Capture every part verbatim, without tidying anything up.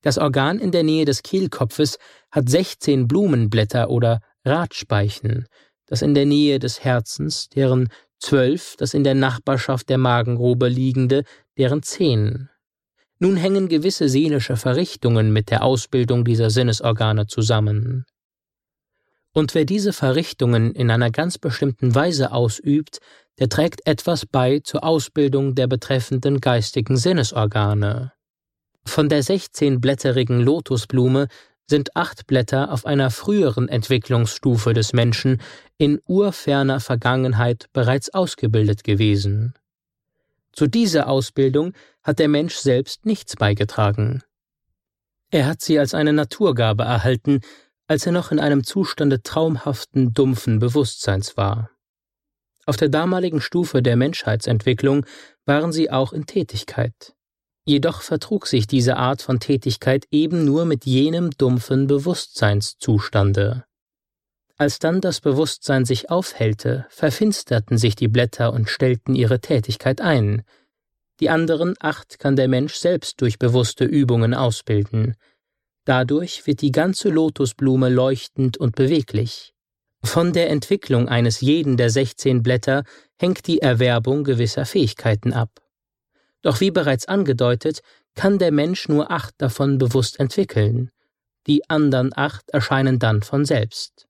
Das Organ in der Nähe des Kehlkopfes hat sechzehn Blumenblätter oder Radspeichen, das in der Nähe des Herzens, deren zwölf, das in der Nachbarschaft der Magengrube liegende, deren zehn. Nun hängen gewisse seelische Verrichtungen mit der Ausbildung dieser Sinnesorgane zusammen. Und wer diese Verrichtungen in einer ganz bestimmten Weise ausübt, der trägt etwas bei zur Ausbildung der betreffenden geistigen Sinnesorgane. Von der sechzehnblätterigen Lotusblume sind acht Blätter auf einer früheren Entwicklungsstufe des Menschen in urferner Vergangenheit bereits ausgebildet gewesen. Zu dieser Ausbildung hat der Mensch selbst nichts beigetragen. Er hat sie als eine Naturgabe erhalten, als er noch in einem Zustande traumhaften, dumpfen Bewusstseins war. Auf der damaligen Stufe der Menschheitsentwicklung waren sie auch in Tätigkeit. Jedoch vertrug sich diese Art von Tätigkeit eben nur mit jenem dumpfen Bewusstseinszustande. Als dann das Bewusstsein sich aufhellte, verfinsterten sich die Blätter und stellten ihre Tätigkeit ein. Die anderen acht kann der Mensch selbst durch bewusste Übungen ausbilden. Dadurch wird die ganze Lotusblume leuchtend und beweglich. Von der Entwicklung eines jeden der sechzehn Blätter hängt die Erwerbung gewisser Fähigkeiten ab. Doch wie bereits angedeutet, kann der Mensch nur acht davon bewusst entwickeln. Die anderen acht erscheinen dann von selbst.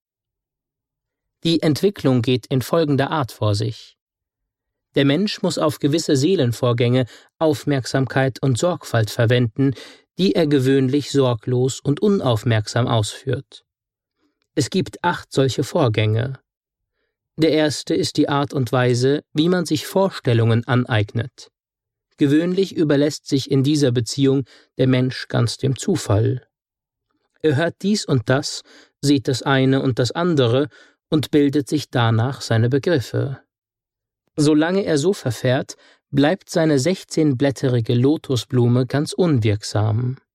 Die Entwicklung geht in folgender Art vor sich. Der Mensch muss auf gewisse Seelenvorgänge Aufmerksamkeit und Sorgfalt verwenden, die er gewöhnlich sorglos und unaufmerksam ausführt. Es gibt acht solche Vorgänge. Der erste ist die Art und Weise, wie man sich Vorstellungen aneignet. Gewöhnlich überlässt sich in dieser Beziehung der Mensch ganz dem Zufall. Er hört dies und das, sieht das eine und das andere und bildet sich danach seine Begriffe. Solange er so verfährt, bleibt seine sechzehnblätterige Lotusblume ganz unwirksam.